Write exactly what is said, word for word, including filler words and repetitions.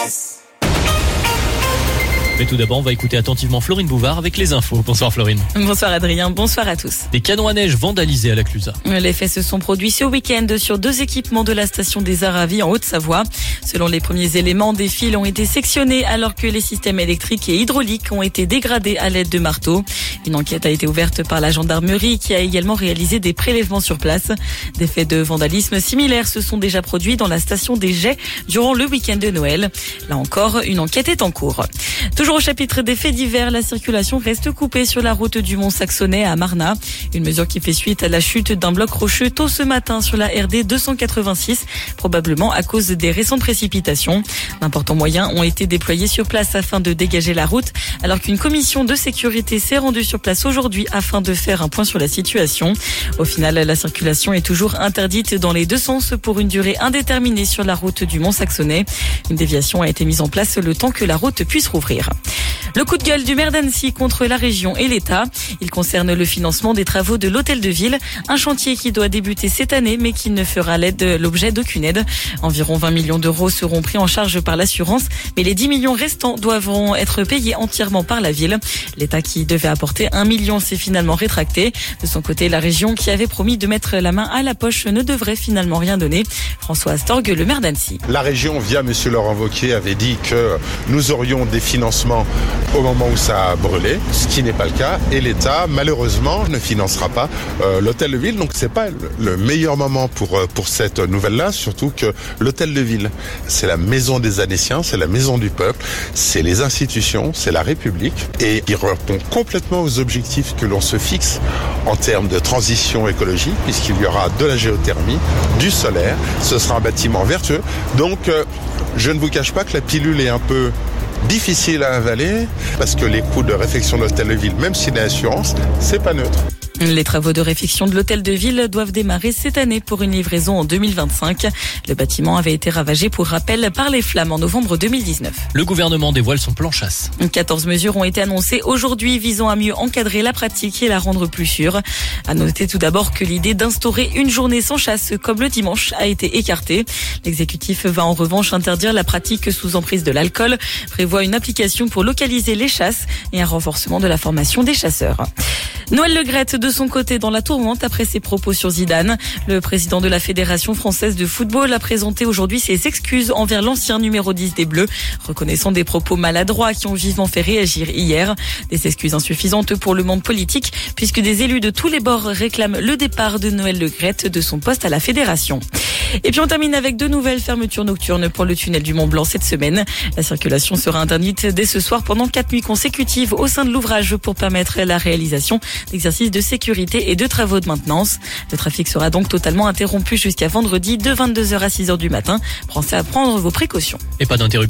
Express. Mais tout d'abord, on va écouter attentivement Florine Bouvard avec les infos. Bonsoir Florine. Bonsoir Adrien, bonsoir à tous. Des canons à neige vandalisés à la Clusaz. Les faits se sont produits ce week-end sur deux équipements de la station des Aravis en Haute-Savoie. Selon les premiers éléments, des fils ont été sectionnés alors que les systèmes électriques et hydrauliques ont été dégradés à l'aide de marteaux. Une enquête a été ouverte par la gendarmerie qui a également réalisé des prélèvements sur place. Des faits de vandalisme similaires se sont déjà produits dans la station des Jets durant le week-end de Noël. Là encore, une enquête est en cours. Toujours au chapitre des faits divers, la circulation reste coupée sur la route du Mont-Saxonnais à Marnat. Une mesure qui fait suite à la chute d'un bloc rocheux tôt ce matin sur la R D deux cent quatre-vingt-six, probablement à cause des récentes précipitations. D'importants moyens ont été déployés sur place afin de dégager la route, alors qu'une commission de sécurité s'est rendue sur place aujourd'hui afin de faire un point sur la situation. Au final, la circulation est toujours interdite dans les deux sens pour une durée indéterminée sur la route du Mont-Saxonnais. Une déviation a été mise en place le temps que la route puisse rouvrir. Le coup de gueule du maire d'Annecy contre la région et l'État. Il concerne le financement des travaux de l'hôtel de ville, un chantier qui doit débuter cette année mais qui ne fera l'aide l'objet d'aucune aide. Environ vingt millions d'euros seront pris en charge par l'assurance, mais les dix millions restants devront être payés entièrement par la ville. L'État qui devait apporter un million s'est finalement rétracté. De son côté, la région qui avait promis de mettre la main à la poche ne devrait finalement rien donner. François Astorg, le maire d'Annecy. La région, via M. Laurent Wauquiez, avait dit que nous aurions des financements au moment où ça a brûlé, ce qui n'est pas le cas. Et l'État, malheureusement, ne financera pas euh, l'hôtel de ville. Donc c'est pas le meilleur moment pour euh, pour cette nouvelle-là, surtout que l'hôtel de ville, c'est la maison des Annéciens, c'est la maison du peuple, c'est les institutions, c'est la République. Et il répond complètement aux objectifs que l'on se fixe en termes de transition écologique, puisqu'il y aura de la géothermie, du solaire. Ce sera un bâtiment vertueux. Donc euh, je ne vous cache pas que la pilule est un peu difficile à avaler parce que les coûts de réfection de l'hôtel de ville, même s'il y a une assurance, c'est pas neutre. Les travaux de réfection de l'hôtel de ville doivent démarrer cette année pour une livraison en deux mille vingt-cinq. Le bâtiment avait été ravagé pour rappel par les flammes en novembre deux mille dix-neuf. Le gouvernement dévoile son plan chasse. quatorze mesures ont été annoncées aujourd'hui visant à mieux encadrer la pratique et la rendre plus sûre. À noter tout d'abord que l'idée d'instaurer une journée sans chasse comme le dimanche a été écartée. L'exécutif va en revanche interdire la pratique sous emprise de l'alcool, prévoit une application pour localiser les chasses et un renforcement de la formation des chasseurs. Noël Le Graët de son côté dans la tourmente après ses propos sur Zidane. Le président de la Fédération française de football a présenté aujourd'hui ses excuses envers l'ancien numéro dix des Bleus, reconnaissant des propos maladroits qui ont vivement fait réagir hier. Des excuses insuffisantes pour le monde politique puisque des élus de tous les bords réclament le départ de Noël Le Graët de son poste à la Fédération. Et puis on termine avec de nouvelles fermetures nocturnes pour le tunnel du Mont Blanc cette semaine. La circulation sera interdite dès ce soir pendant quatre nuits consécutives au sein de l'ouvrage pour permettre la réalisation d'exercices de sécurité et de travaux de maintenance. Le trafic sera donc totalement interrompu jusqu'à vendredi de vingt-deux heures à six heures du matin. Pensez à prendre vos précautions. Et pas d'interruption.